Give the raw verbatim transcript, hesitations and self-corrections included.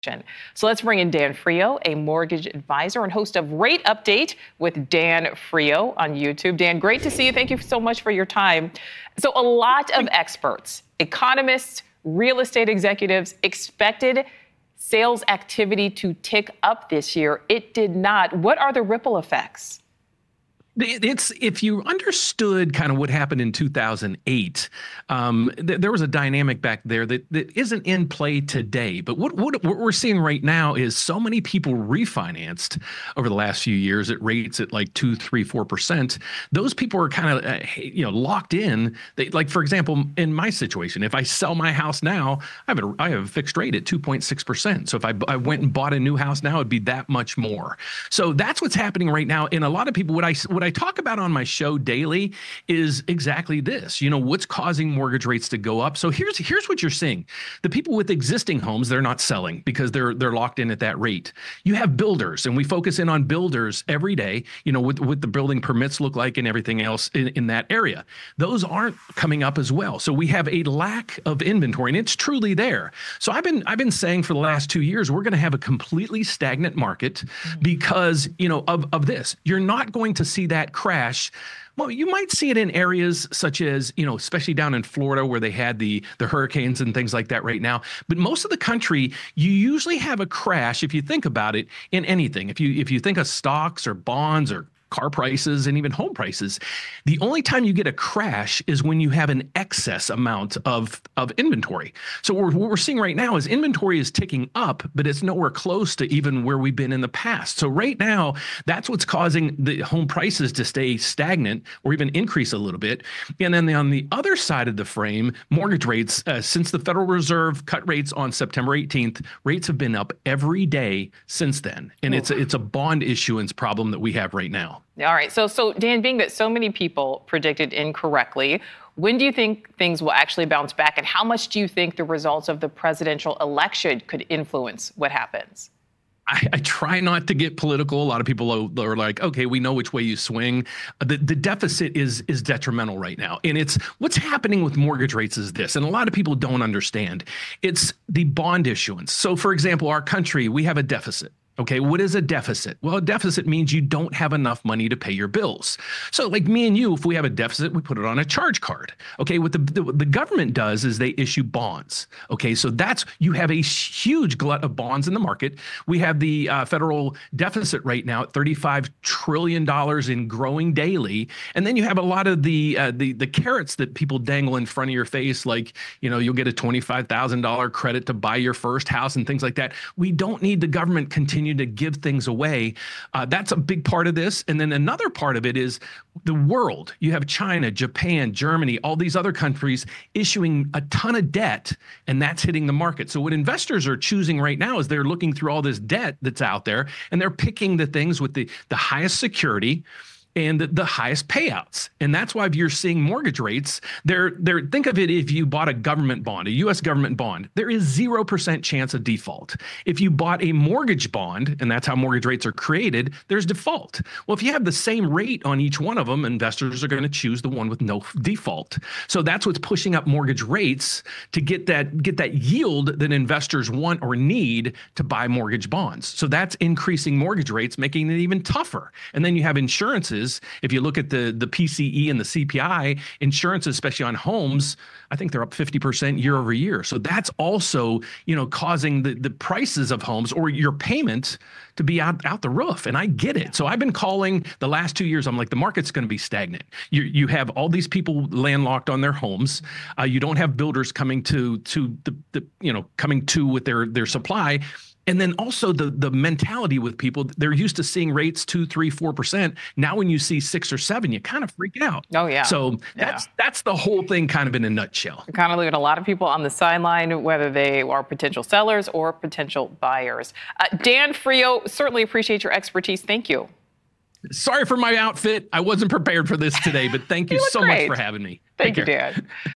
So let's bring in Dan Frio, a mortgage advisor and host of Rate Update with Dan Frio on YouTube. Dan, great to see you. Thank you so much for your time. So a lot of experts, economists, real estate executives expected sales activity to tick up this year. It did not. What are the ripple effects? It's if you understood kind of what happened in two thousand eight, um, th- there was a dynamic back there that, that isn't in play today. But what, what what we're seeing right now is so many people refinanced over the last few years at rates at like two, three, four percent. Those people are kind of uh, you know locked in. They, like for example, in my situation, if I sell my house now, I have a I have a fixed rate at two point six percent. So if I I went and bought a new house now, it'd be that much more. So that's what's happening right now. And a lot of people, what I what I talk about on my show daily is exactly this. You know, what's causing mortgage rates to go up? So here's here's what you're seeing. The people with existing homes, they're not selling because they're they're locked in at that rate. You have builders, and we focus in on builders every day, you know, what, what the building permits look like and everything else in, in that area. Those aren't coming up as well. So we have a lack of inventory, and it's truly there. So I've been I've been saying for the last two years, we're going to have a completely stagnant market because, you know, of, of this. You're not going to see that crash. Well, you might see it in areas such as, you know, especially down in Florida where they had the the hurricanes and things like that right now. But most of the country, you usually have a crash, if you think about it, in anything. If you if you think of stocks or bonds or car prices and even home prices, the only time you get a crash is when you have an excess amount of, of inventory. So what we're, what we're seeing right now is inventory is ticking up, but it's nowhere close to even where we've been in the past. So right now, that's what's causing the home prices to stay stagnant or even increase a little bit. And then on the other side of the frame, mortgage rates, uh, since the Federal Reserve cut rates on September eighteenth, rates have been up every day since then. And Ooh. it's a, it's a bond issuance problem that we have right now. All right. So, so Dan, being that so many people predicted incorrectly, when do you think things will actually bounce back? And how much do you think the results of the presidential election could influence what happens? I, I try not to get political. A lot of people are, are like, okay, we know which way you swing. The, the deficit is is detrimental right now. And it's what's happening with mortgage rates is this, and a lot of people don't understand. It's the bond issuance. So, for example, our country, we have a deficit. Okay, what is a deficit? Well, a deficit means you don't have enough money to pay your bills. So like me and you, if we have a deficit, we put it on a charge card. Okay, what the, the, the government does is they issue bonds. Okay, so that's, you have a huge glut of bonds in the market. We have the uh, federal deficit right now at thirty-five trillion dollars and growing daily. And then you have a lot of the, uh, the, the carrots that people dangle in front of your face, like, you know, you'll get a twenty-five thousand dollars credit to buy your first house and things like that. We don't need the government continue to give things away. Uh, that's a big part of this. And then another part of it is the world. You have China, Japan, Germany, all these other countries issuing a ton of debt, and that's hitting the market. So what investors are choosing right now is they're looking through all this debt that's out there, and they're picking the things with the, the highest security and the, the highest payouts. And that's why if you're seeing mortgage rates, they're, they're, think of it if you bought a government bond, a U S government bond, there is zero percent chance of default. If you bought a mortgage bond, and that's how mortgage rates are created, there's default. Well, if you have the same rate on each one of them, investors are going to choose the one with no default. So that's what's pushing up mortgage rates to get that, get that yield that investors want or need to buy mortgage bonds. So that's increasing mortgage rates, making it even tougher. And then you have insurances. If you look at the, the P C E and the C P I, insurance, especially on homes, I think they're up fifty percent year over year. So that's also, you know, causing the, the prices of homes or your payment to be out, out the roof. And I get it. So I've been calling the last two years, I'm like, the market's going to be stagnant. You you have all these people landlocked on their homes. Uh, you don't have builders coming to, to the, the, you know, coming to with their, their supply. And then also the the mentality with people, they're used to seeing rates two, three, four percent. Now, when you see six or seven, you kind of freak out. Oh, yeah. So that's yeah. that's the whole thing kind of in a nutshell. You're kind of leaving a lot of people on the sideline, whether they are potential sellers or potential buyers. Uh, Dan Frio, certainly appreciate your expertise. Thank you. Sorry for my outfit. I wasn't prepared for this today, but thank you, you so great. much for having me. Thank Take you, care. Dan.